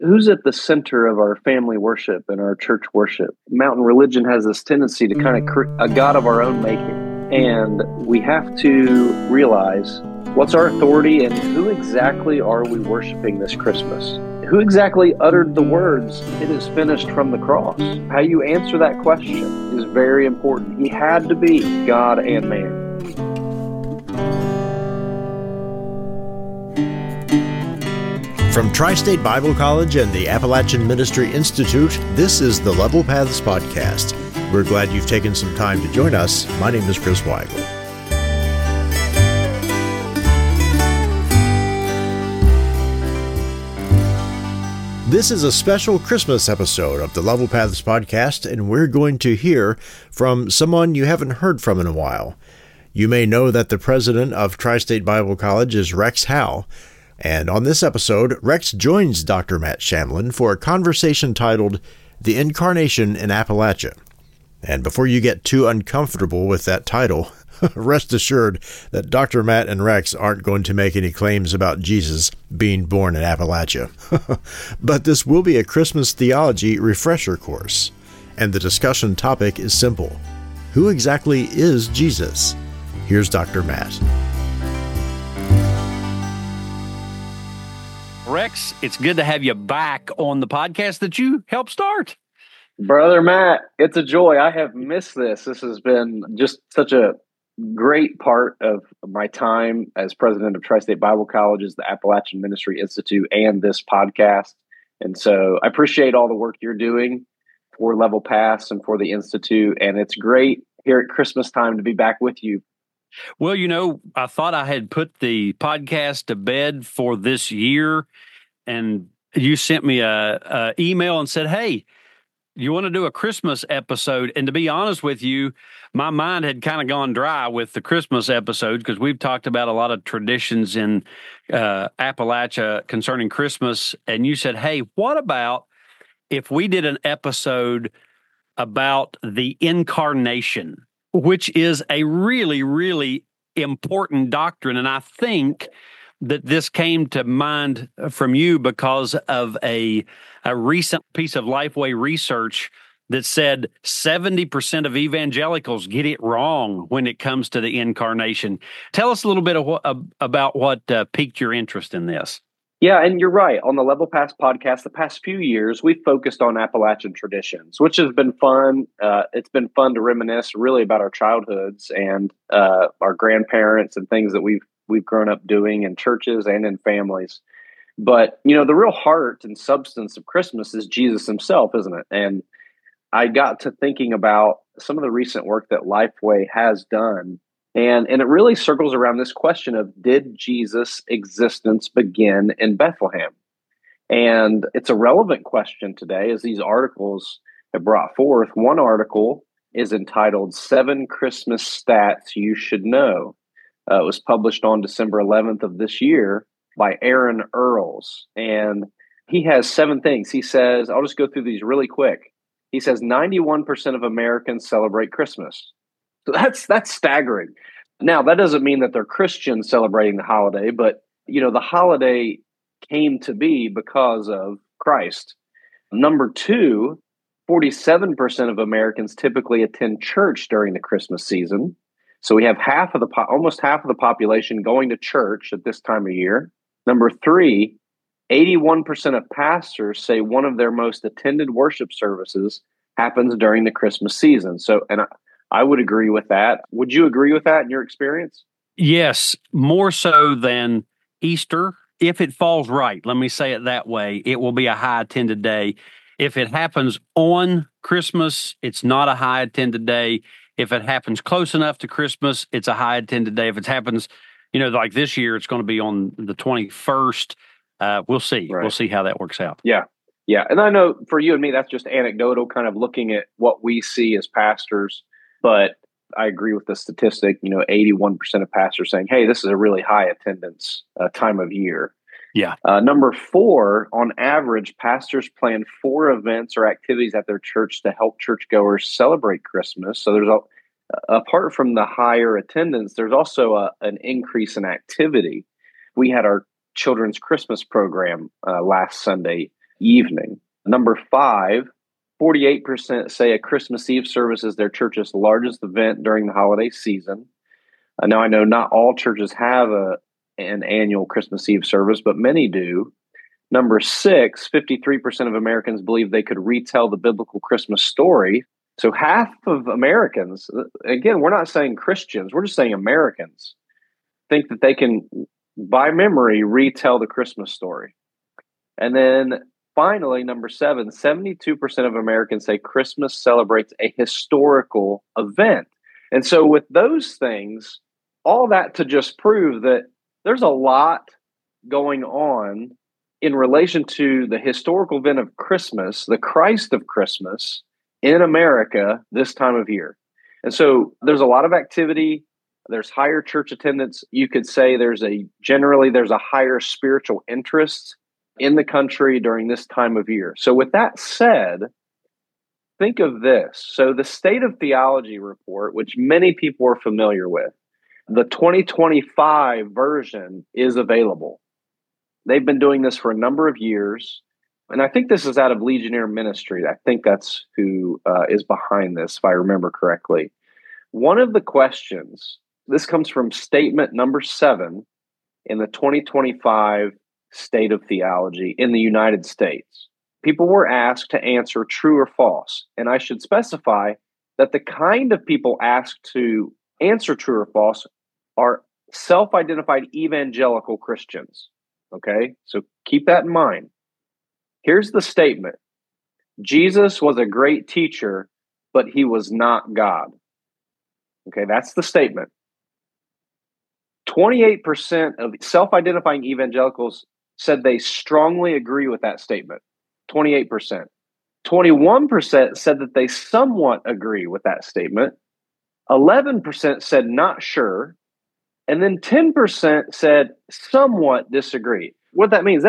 Who's at the center of our family worship and our church worship? Mountain religion has this tendency to kind of create a God of our own making. And we have to realize what's our authority and who exactly are we worshiping this Christmas? Who exactly uttered the words, "It is finished" from the cross? How you answer that question is very important. He had to be God and man. From Tri-State Bible College and the Appalachian Ministry Institute, this is the Level Paths Podcast. We're glad you've taken some time to join us. My name is Chris Weigel. This is a special Christmas episode of the Level Paths Podcast, and we're going to hear from someone you haven't heard from in a while. You may know that the president of Tri-State Bible College is Rex Howell. And on this episode, Rex joins Dr. Matt Shamlin for a conversation titled The Incarnation in Appalachia. And before you get too uncomfortable with that title, rest assured that Dr. Matt and Rex aren't going to make any claims about Jesus being born in Appalachia. But this will be a Christmas theology refresher course. And the discussion topic is simple. Who exactly is Jesus? Here's Dr. Matt. Rex, it's good to have you back on the podcast that you helped start. Brother Matt, it's a joy. I have missed this. This has been just such a great part of my time as president of Tri-State Bible Colleges, the Appalachian Ministry Institute, and this podcast. And so I appreciate all the work you're doing for Level Paths and for the Institute. And it's great here at Christmas time to be back with you. Well, I thought I had put the podcast to bed for this year, and you sent me a email and said, "Hey, you want to do a Christmas episode?" And to be honest with you, my mind had kind of gone dry with the Christmas episode because we've talked about a lot of traditions in Appalachia concerning Christmas. And you said, "Hey, what about if we did an episode about the incarnation?" Which is a really, really important doctrine. And I think that this came to mind from you because of a recent piece of Lifeway research that said 70% of evangelicals get it wrong when it comes to the incarnation. Tell us a little bit about what piqued your interest in this. Yeah, and you're right. On the Level Paths podcast, the past few years, we've focused on Appalachian traditions, which has been fun. It's been fun to reminisce really about our childhoods and our grandparents and things that we've grown up doing in churches and in families. But, the real heart and substance of Christmas is Jesus himself, isn't it? And I got to thinking about some of the recent work that Lifeway has done. And it really circles around this question of, did Jesus' existence begin in Bethlehem? And it's a relevant question today as these articles have brought forth. One article is entitled 7 Christmas Stats You Should Know. It was published on December 11th of this year by Aaron Earls. And he has 7 things. He says, I'll just go through these really quick. He says 91% of Americans celebrate Christmas. So that's staggering. Now, that doesn't mean that they're Christians celebrating the holiday, but, the holiday came to be because of Christ. Number 2, 47% of Americans typically attend church during the Christmas season. So we have almost half of the population going to church at this time of year. Number 3, 81% of pastors say one of their most attended worship services happens during the Christmas season. So, I would agree with that. Would you agree with that in your experience? Yes, more so than Easter. If it falls right, let me say it that way, it will be a high attended day. If it happens on Christmas, it's not a high attended day. If it happens close enough to Christmas, it's a high attended day. If it happens, like this year, it's going to be on the 21st. We'll see. Right. We'll see how that works out. Yeah. Yeah. And I know for you and me, that's just anecdotal, kind of looking at what we see as pastors. But I agree with the statistic, 81% of pastors saying, hey, this is a really high attendance time of year. Yeah. Number 4, on average, pastors plan 4 events or activities at their church to help churchgoers celebrate Christmas. So there's apart from the higher attendance, there's also an increase in activity. We had our children's Christmas program last Sunday evening. Number 5, 48% say a Christmas Eve service is their church's largest event during the holiday season. Now, I know not all churches have an annual Christmas Eve service, but many do. Number 6, 53% of Americans believe they could retell the biblical Christmas story. So half of Americans, again, we're not saying Christians, we're just saying Americans, think that they can, by memory, retell the Christmas story. And then finally, number 7, 72% of Americans say Christmas celebrates a historical event. And so with those things, all that to just prove that there's a lot going on in relation to the historical event of Christmas, the Christ of Christmas in America this time of year. And so there's a lot of activity. There's higher church attendance. You could say there's a higher spiritual interest in the country during this time of year. So with that said, think of this. So the State of Theology report, which many people are familiar with, the 2025 version is available. They've been doing this for a number of years. And I think this is out of Legionnaire Ministry. I think that's who is behind this, if I remember correctly. One of the questions, this comes from statement number 7 in the 2025 State of Theology in the United States. People were asked to answer true or false. And I should specify that the kind of people asked to answer true or false are self-identified evangelical Christians. Okay, so keep that in mind. Here's the statement. Jesus was a great teacher, but he was not God. Okay, that's the statement. 28% of self-identifying evangelicals said they strongly agree with that statement. 28%. 21% said that they somewhat agree with that statement. 11% said not sure. And then 10% said somewhat disagree. What that means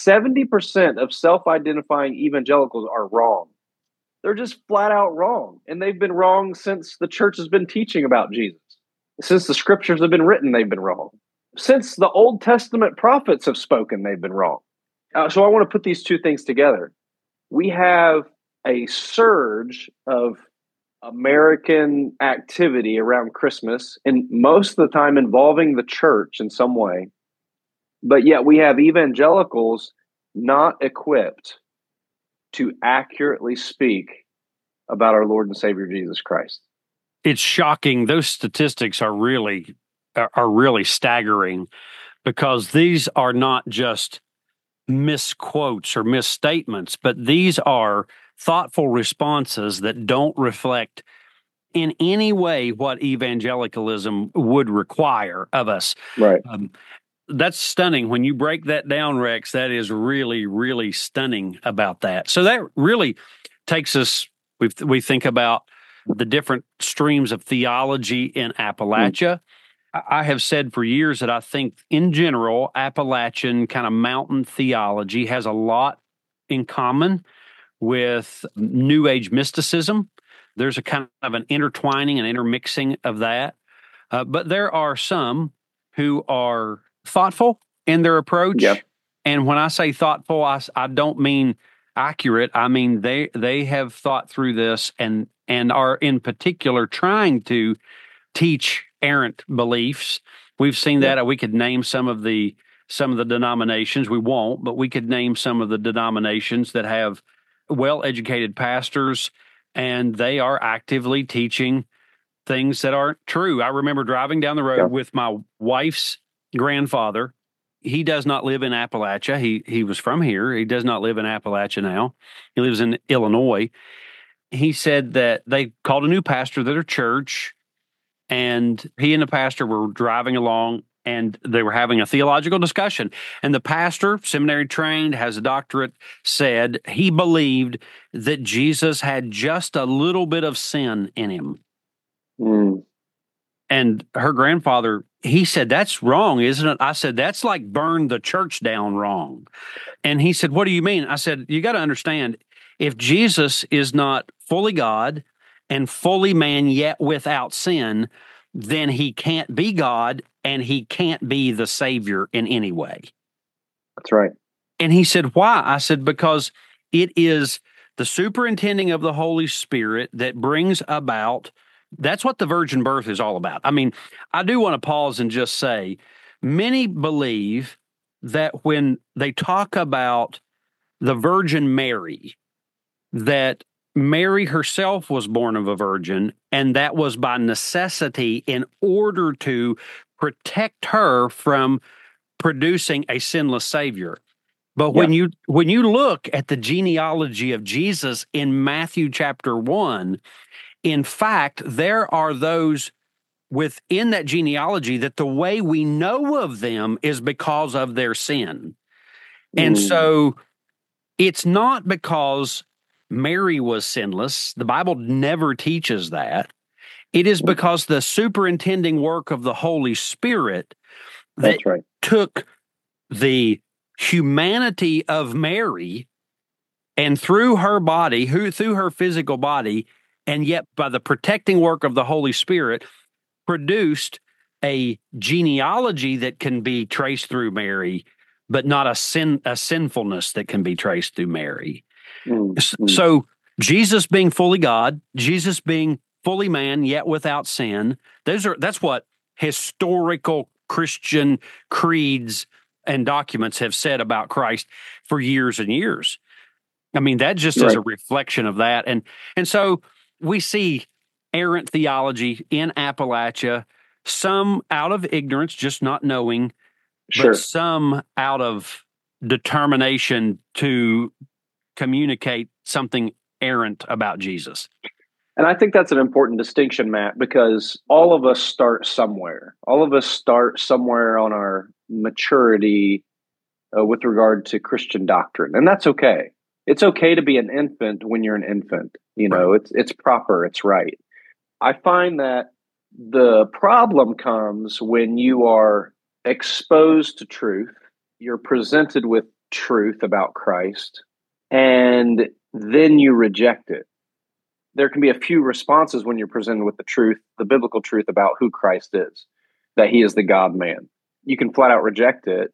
70% of self-identifying evangelicals are wrong. They're just flat out wrong. And they've been wrong since the church has been teaching about Jesus. Since the scriptures have been written, they've been wrong. Since the Old Testament prophets have spoken, they've been wrong. So I want to put these two things together. We have a surge of American activity around Christmas, and most of the time involving the church in some way. But yet we have evangelicals not equipped to accurately speak about our Lord and Savior Jesus Christ. It's shocking. Those statistics are really staggering, because these are not just misquotes or misstatements, but these are thoughtful responses that don't reflect in any way what evangelicalism would require of us. Right. That's stunning. When you break that down, Rex, that is really, really stunning about that. So that really takes us, we think about the different streams of theology in Appalachia. I have said for years that I think, in general, Appalachian kind of mountain theology has a lot in common with New Age mysticism. There's a kind of an intertwining and intermixing of that. But there are some who are thoughtful in their approach. Yep. And when I say thoughtful, I don't mean accurate. I mean they have thought through this and are in particular trying to teach errant beliefs. We've seen that. We could name some of the denominations. We won't, but we could name some of the denominations that have well-educated pastors, and they are actively teaching things that aren't true. I remember driving down the road with my wife's grandfather. He does not live in Appalachia. He was from here. He does not live in Appalachia now. He lives in Illinois. He said that they called a new pastor to their church, and he and the pastor were driving along, and they were having a theological discussion. And the pastor, seminary trained, has a doctorate, said he believed that Jesus had just a little bit of sin in him. And her grandfather, he said, "That's wrong, isn't it?" I said, "That's like burn the church down wrong." And he said, "What do you mean?" I said, "You got to understand, if Jesus is not fully God and fully man yet without sin, then he can't be God and he can't be the Savior in any way." That's right. And he said, "Why?" I said, "Because It is the superintending of the Holy Spirit that brings about. That's what the virgin birth is all about. I mean, I do want to pause and just say, many believe that when they talk about the Virgin Mary, that Mary herself was born of a virgin, and that was by necessity in order to protect her from producing a sinless Savior. But when you look at the genealogy of Jesus in Matthew chapter 1, in fact, there are those within that genealogy that the way we know of them is because of their sin. And so it's not because Mary was sinless. The Bible never teaches that. It is because the superintending work of the Holy Spirit that took the humanity of Mary and through her body, through her physical body, and yet by the protecting work of the Holy Spirit, produced a genealogy that can be traced through Mary, but not a sinfulness that can be traced through Mary. So Jesus being fully God, Jesus being fully man, yet without sin, that's what historical Christian creeds and documents have said about Christ for years and years. I mean, that just is a reflection of that. And so we see errant theology in Appalachia, some out of ignorance, just not knowing, but some out of determination to communicate something errant about Jesus. And I think that's an important distinction, Matt, because all of us start somewhere. All of us start somewhere on our maturity with regard to Christian doctrine. And that's okay. It's okay to be an infant when you're an infant. You know, it's proper, it's right. I find that the problem comes when you are exposed to truth, you're presented with truth about Christ, and then you reject it. There can be a few responses when you're presented with the truth, the biblical truth about who Christ is, that he is the God-man. You can flat out reject it.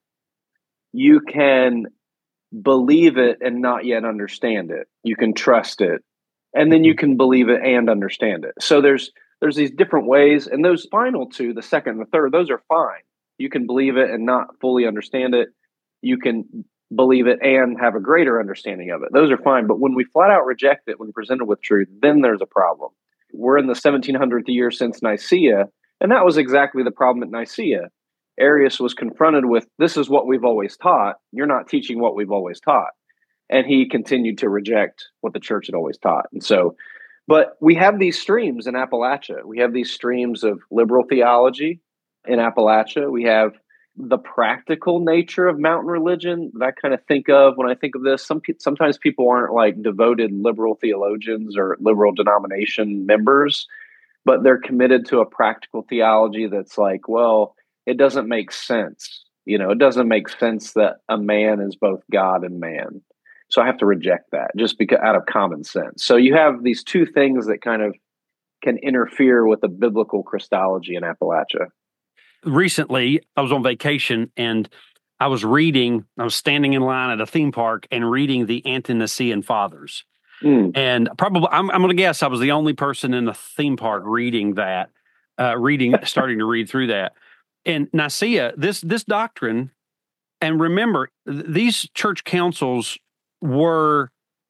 You can believe it and not yet understand it. You can trust it, and then you can believe it and understand it. So there's these different ways, and those final two, the second and the third, those are fine. You can believe it and not fully understand it. You can believe it and have a greater understanding of it. Those are fine. But when we flat out reject it when presented with truth, then there's a problem. We're in the 1700th year since Nicaea, and that was exactly the problem at Nicaea. Arius was confronted with, this is what we've always taught. You're not teaching what we've always taught. And he continued to reject what the church had always taught. And so, but we have these streams in Appalachia. We have these streams of liberal theology in Appalachia. We have the practical nature of mountain religion that I kind of think of when I think of this. Sometimes people aren't like devoted liberal theologians or liberal denomination members, but they're committed to a practical theology that's like, well, it doesn't make sense. You know, it doesn't make sense that a man is both God and man. So I have to reject that just because out of common sense. So you have these two things that kind of can interfere with the biblical Christology in Appalachia. Recently, I was on vacation and I was standing in line at a theme park and reading the Ante-Nicene Fathers. And probably, I'm going to guess I was the only person in the theme park reading that, starting to read through that. And Nicaea, this doctrine, and remember, these church councils were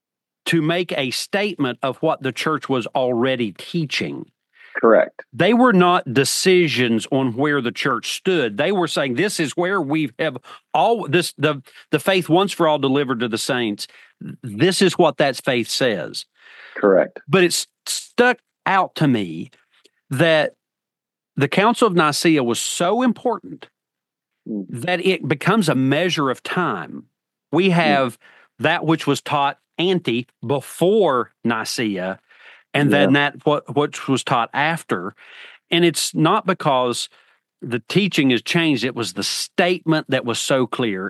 to make a statement of what the church was already teaching. Correct. They were not decisions on where the church stood. They were saying, this is where we have all this, the faith once for all delivered to the saints. This is what that faith says. Correct. But it's stuck out to me that the Council of Nicaea was so important that it becomes a measure of time. We have that which was taught before Nicaea, and then that what was taught after. And it's not because the teaching has changed. It was the statement that was so clear.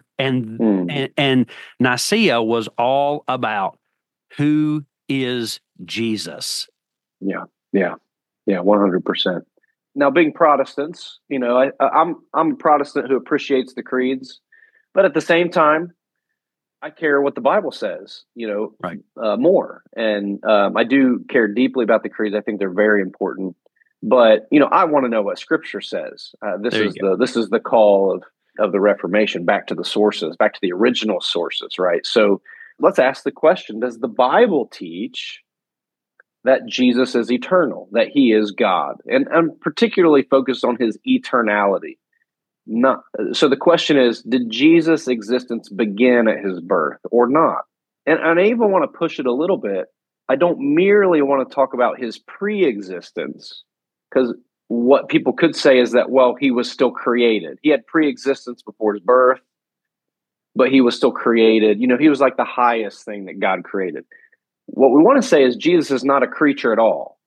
And Nicaea was all about who is Jesus. Yeah, 100%. Now, being Protestants, you know, I'm a Protestant who appreciates the creeds, but at the same time, I care what the Bible says, Right. more. And I do care deeply about the creeds. I think they're very important. But I want to know what Scripture says. This There you is go. the call of the Reformation, back to the sources, back to the original sources, right? So let's ask the question: does the Bible teach that Jesus is eternal, that He is God, and I'm particularly focused on His eternality? Not so. The question is: did Jesus' existence begin at His birth or not? And I even want to push it a little bit. I don't merely want to talk about His pre-existence, because what people could say is that, well, He was still created. He had pre-existence before His birth, but He was still created. He was like the highest thing that God created. What we want to say is Jesus is not a creature at all.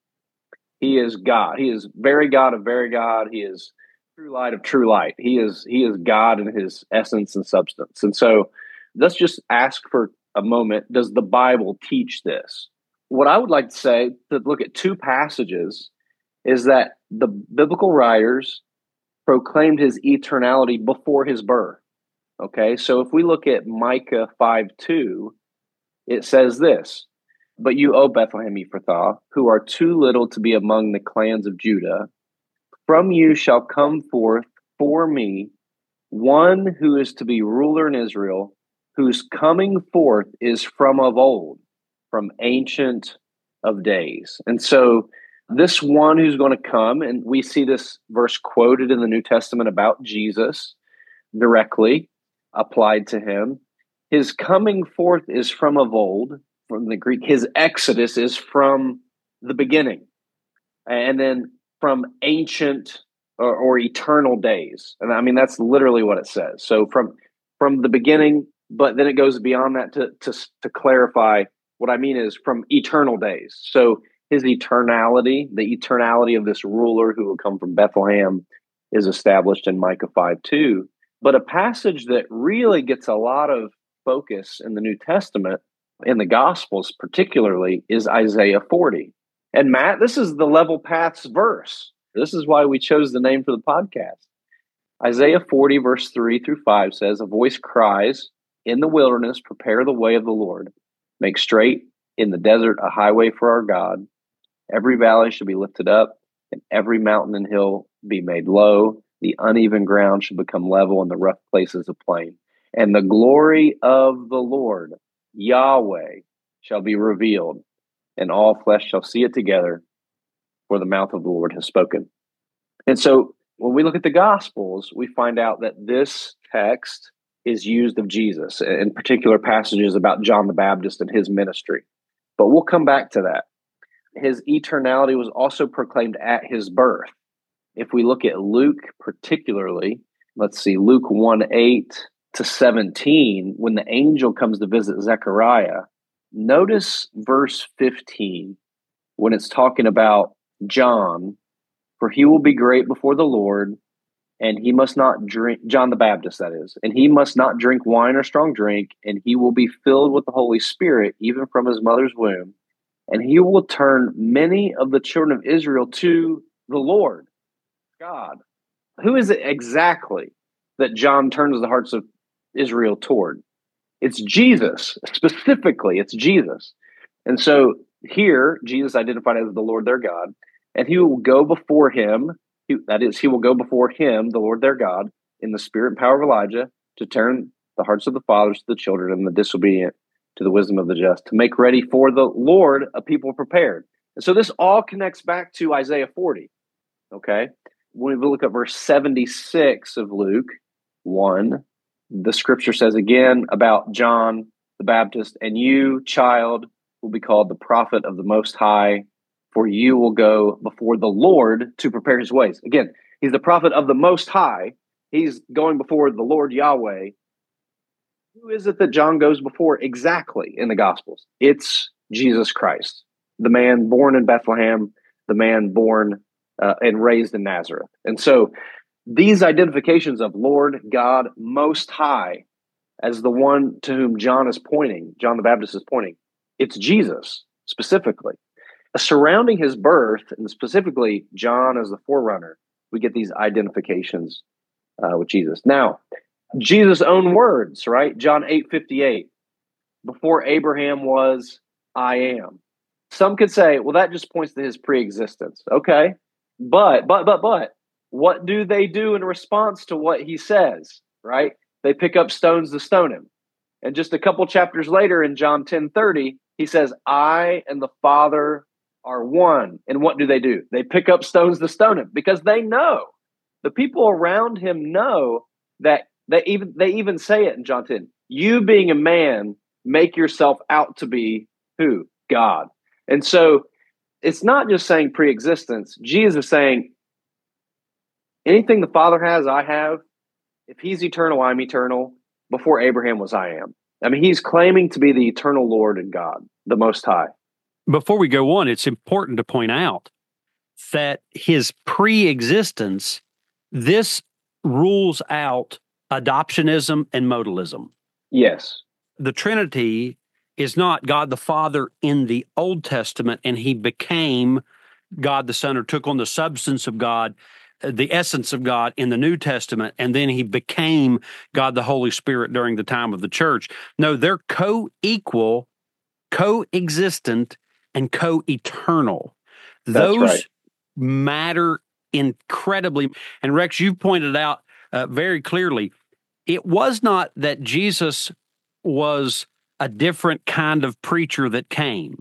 He is God. He is very God of very God. He is true light of true light. He is God in His essence and substance. And so let's just ask for a moment, does the Bible teach this? What I would like to say, to look at two passages, is that the biblical writers proclaimed His eternality before His birth. Okay, so if we look at Micah 5:2, it says this: "But you, O Bethlehem Ephrathah, who are too little to be among the clans of Judah, from you shall come forth for me one who is to be ruler in Israel, whose coming forth is from of old, from ancient of days." And so this one who's going to come, and we see this verse quoted in the New Testament about Jesus directly applied to Him. His coming forth is from of old, from the Greek. His exodus is from the beginning, and then from ancient or eternal days. And I mean, that's literally what it says. So from the beginning, but then it goes beyond that to clarify what I mean is from eternal days. So His eternality, the eternality of this ruler who will come from Bethlehem, is established in Micah 5:2. But a passage that really gets a lot of focus in the New Testament, in the Gospels particularly, is Isaiah 40. And Matt, this is the Level Paths verse. This is why we chose the name for the podcast. Isaiah 40, verse 3 through 5 says, "A voice cries, in the wilderness, prepare the way of the Lord. Make straight in the desert a highway for our God. Every valley shall be lifted up, and every mountain and hill be made low. The uneven ground shall become level, and the rough places a plain. And the glory of the Lord, Yahweh, shall be revealed, and all flesh shall see it together, for the mouth of the Lord has spoken." And so when we look at the Gospels, we find out that this text is used of Jesus, in particular passages about John the Baptist and his ministry. But we'll come back to that. His eternality was also proclaimed at His birth. If we look at Luke particularly, let's see, Luke 1:8-17, when the angel comes to visit Zechariah, notice verse 15, when it's talking about John, "For he will be great before the Lord, and he must not drink," John the Baptist, that is, "and he must not drink wine or strong drink, and he will be filled with the Holy Spirit, even from his mother's womb. And he will turn many of the children of Israel to the Lord God." Who is it exactly that John turns the hearts of Israel toward? It's Jesus. Specifically, it's Jesus. And so here, Jesus identified as the Lord their God, and He will go before Him. That is, He will go before Him, the Lord their God, in the spirit and power of Elijah, to turn the hearts of the fathers to the children, and the disobedient to the wisdom of the just, to make ready for the Lord a people prepared. And so this all connects back to Isaiah 40. Okay? When we look at verse 76 of Luke 1, the scripture says again about John the Baptist, "And you, child, will be called the prophet of the Most High, for you will go before the Lord to prepare His ways." Again, He's the prophet of the Most High. He's going before the Lord Yahweh. Who is it that John goes before exactly in the Gospels? It's Jesus Christ, the man born in Bethlehem, the man born and raised in Nazareth. And so these identifications of Lord God Most High as the one to whom John the Baptist is pointing, it's Jesus specifically. Surrounding His birth, and specifically John as the forerunner, we get these identifications with Jesus. Now, Jesus' own words, right? John 8:58. Before Abraham was, I am. Some could say, well, that just points to his pre-existence. Okay. But, what do they do in response to what he says, right? They pick up stones to stone him. And just a couple chapters later in John 10:30, he says, I and the Father are one. And what do? They pick up stones to stone him because they know. The people around him know that they even say it in John 10. You being a man, make yourself out to be who? God. And so it's not just saying pre-existence. Jesus is saying, anything the Father has, I have. If he's eternal, I'm eternal. Before Abraham was, I am. I mean, he's claiming to be the eternal Lord and God, the Most High. Before we go on, it's important to point out that his pre-existence, this rules out adoptionism and modalism. Yes. The Trinity is not God the Father in the Old Testament, and he became God the Son or took on the substance of God, the essence of God in the New Testament, and then he became God the Holy Spirit during the time of the church. No, they're co-equal, co-existent, and co-eternal. Those right. matter incredibly. And Rex, you've pointed out very clearly, it was not that Jesus was a different kind of preacher that came.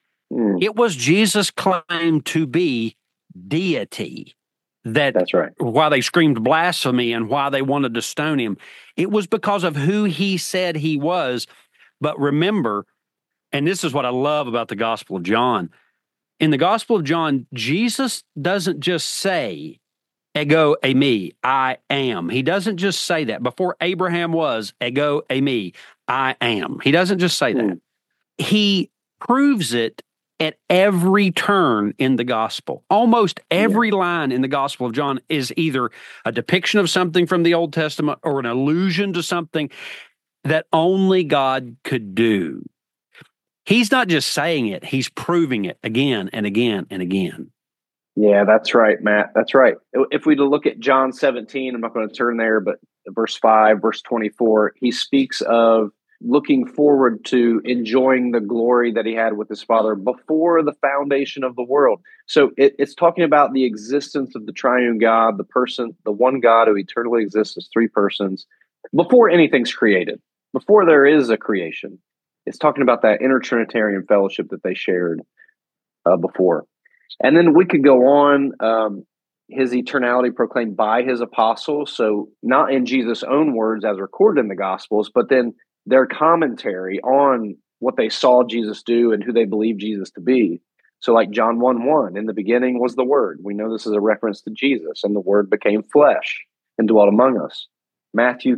It was Jesus' claim to be deity. That's right. Why they screamed blasphemy and why they wanted to stone him. It was because of who he said he was. But remember, and this is what I love about the Gospel of John. In the Gospel of John, Jesus doesn't just say, ego eimi, I am. He doesn't just say that. Before Abraham was, ego eimi, I am. He doesn't just say that. He proves it at every turn in the gospel. Almost every line in the Gospel of John is either a depiction of something from the Old Testament or an allusion to something that only God could do. He's not just saying it, he's proving it again and again and again. Yeah, that's right, Matt. That's right. If we look at John 17, I'm not going to turn there, but verse 5, verse 24, he speaks of looking forward to enjoying the glory that he had with his Father before the foundation of the world. So it's talking about the existence of the triune God, the one God who eternally exists as three persons, before anything's created, before there is a creation. It's talking about that inter-Trinitarian fellowship that they shared before. And then we could go on, his eternality proclaimed by his apostles. So not in Jesus' own words as recorded in the Gospels, but then their commentary on what they saw Jesus do and who they believe Jesus to be. So like John 1:1, in the beginning was the Word. We know this is a reference to Jesus, and the Word became flesh and dwelt among us. Matthew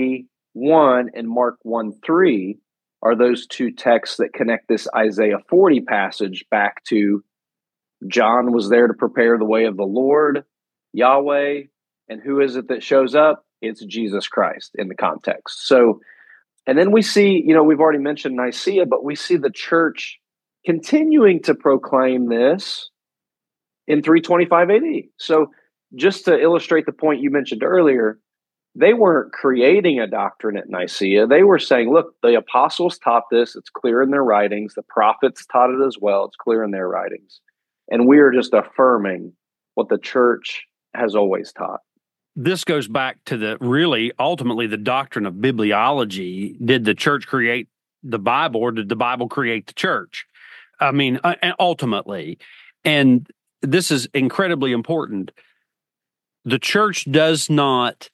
3:1 and Mark 1:3 are those two texts that connect this Isaiah 40 passage back to John was there to prepare the way of the Lord, Yahweh, and who is it that shows up? It's Jesus Christ in the context. So, and then we see, we've already mentioned Nicaea, but we see the church continuing to proclaim this in 325 AD. So just to illustrate the point you mentioned earlier, they weren't creating a doctrine at Nicaea. They were saying, look, the apostles taught this. It's clear in their writings. The prophets taught it as well. It's clear in their writings. And we are just affirming what the church has always taught. This goes back to ultimately the doctrine of bibliology. Did the church create the Bible, or did the Bible create the church? I mean, ultimately. And this is incredibly important. The church does not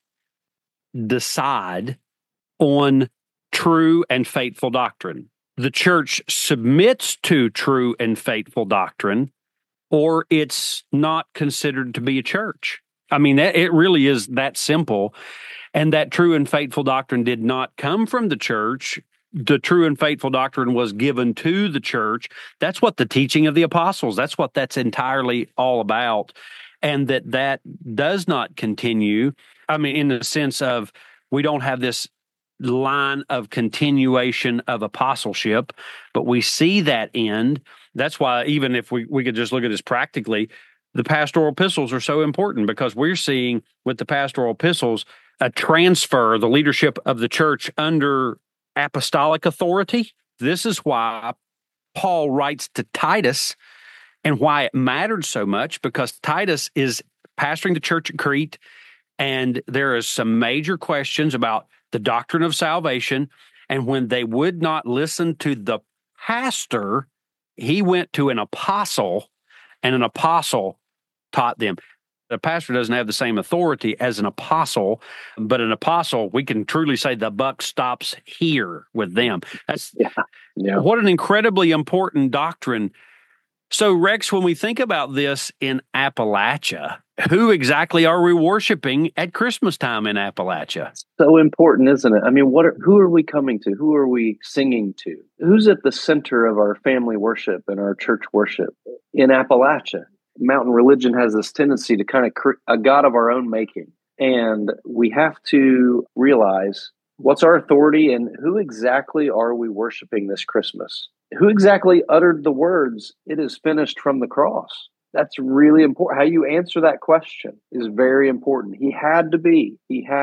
decide on true and faithful doctrine. The church submits to true and faithful doctrine, or it's not considered to be a church. I mean, it really is that simple. And that true and faithful doctrine did not come from the church. The true and faithful doctrine was given to the church. That's what the teaching of the apostles, that's what that's entirely all about. And that does not continue. I mean, in the sense of we don't have this line of continuation of apostleship, but we see that end. That's why even if we could just look at this practically, the pastoral epistles are so important, because we're seeing with the pastoral epistles a transfer, the leadership of the church under apostolic authority. This is why Paul writes to Titus and why it mattered so much, because Titus is pastoring the church at Crete, and there is some major questions about the doctrine of salvation. And when they would not listen to the pastor, he went to an apostle, and an apostle taught them. The pastor doesn't have the same authority as an apostle, but an apostle, we can truly say the buck stops here with them. That's what an incredibly important doctrine. So, Rex, when we think about this in Appalachia, who exactly are we worshiping at Christmas time in Appalachia? So important, isn't it? I mean, who are we coming to? Who are we singing to? Who's at the center of our family worship and our church worship in Appalachia? Mountain religion has this tendency to kind of create a God of our own making. And we have to realize what's our authority and who exactly are we worshiping this Christmas? Who exactly uttered the words, "It is finished," from the cross? That's really important. How you answer that question is very important. He had to be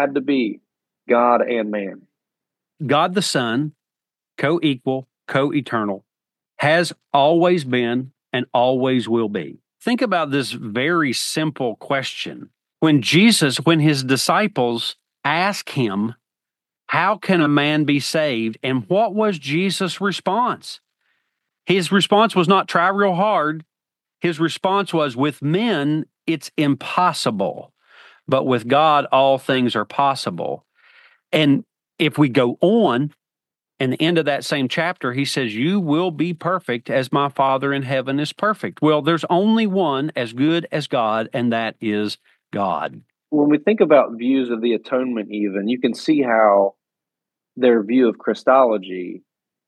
God and man. God the Son, co-equal, co-eternal, has always been and always will be. Think about this very simple question. When his disciples ask him, how can a man be saved? And what was Jesus' response? His response was not try real hard. His response was, with men, it's impossible, but with God, all things are possible. And if we go on, in the end of that same chapter, he says, you will be perfect as my Father in heaven is perfect. Well, there's only one as good as God, and that is God. When we think about views of the atonement even, you can see how their view of Christology,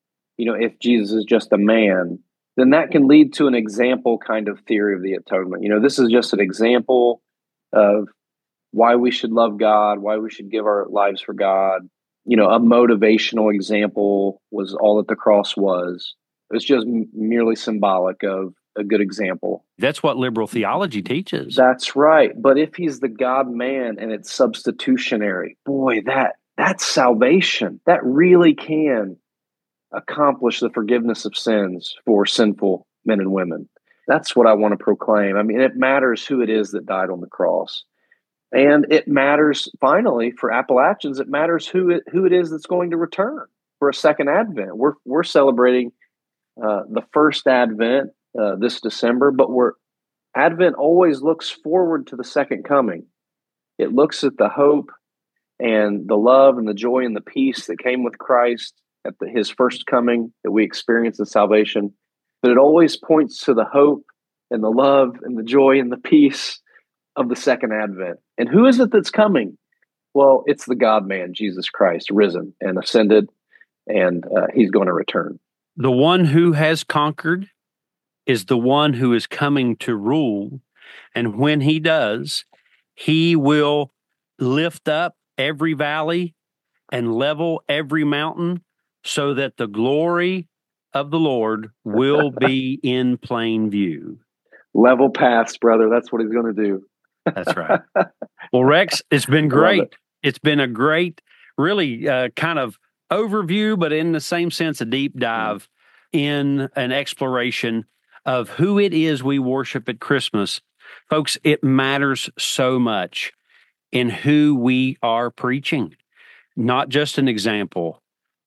if Jesus is just a man, then that can lead to an example kind of theory of the atonement. This is just an example of why we should love God, why we should give our lives for God. A motivational example was all that the cross was. It's just merely symbolic of a good example. That's what liberal theology teaches. That's right. But if he's the God-man and it's substitutionary, boy, that's salvation. That really can accomplish the forgiveness of sins for sinful men and women. That's what I want to proclaim. I mean, it matters who it is that died on the cross. And it matters, finally, for Appalachians, it matters who it is that's going to return for a second Advent. We're celebrating the first Advent this December, but Advent always looks forward to the second coming. It looks at the hope and the love and the joy and the peace that came with Christ at his first coming that we experience in salvation. But it always points to the hope and the love and the joy and the peace of the second Advent. And who is it that's coming? Well, it's the God-man, Jesus Christ, risen and ascended, and he's going to return. The one who has conquered is the one who is coming to rule. And when he does, he will lift up every valley and level every mountain so that the glory of the Lord will be in plain view. Level paths, brother. That's what he's going to do. That's right. Well, Rex, it's been great. It's been a great, really kind of overview, but in the same sense, a deep dive in an exploration of who it is we worship at Christmas. Folks, it matters so much in who we are preaching, not just an example.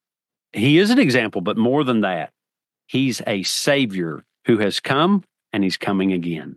He is an example, but more than that, he's a Savior who has come and he's coming again.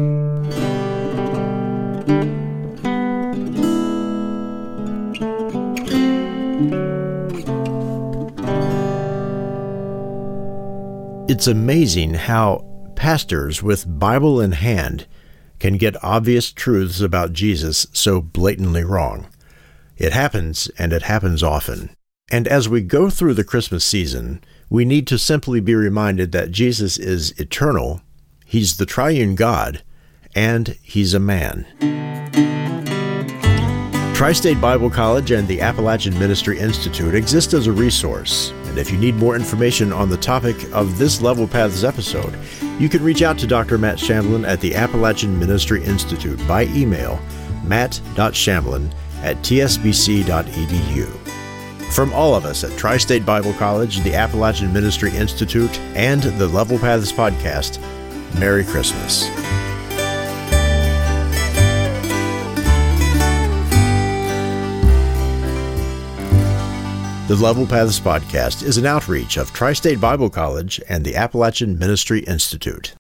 It's amazing how pastors with Bible in hand can get obvious truths about Jesus so blatantly wrong. It happens, and it happens often. And as we go through the Christmas season, we need to simply be reminded that Jesus is eternal, he's the triune God, and he's a man. Tri-State Bible College and the Appalachian Ministry Institute exist as a resource, and if you need more information on the topic of this Level Paths episode, you can reach out to Dr. Matt Shamblin at the Appalachian Ministry Institute by email, matt.shamblin@tsbc.edu. From all of us at Tri-State Bible College, the Appalachian Ministry Institute, and the Level Paths Podcast, Merry Christmas. The Level Paths Podcast is an outreach of Tri-State Bible College and the Appalachian Ministry Institute.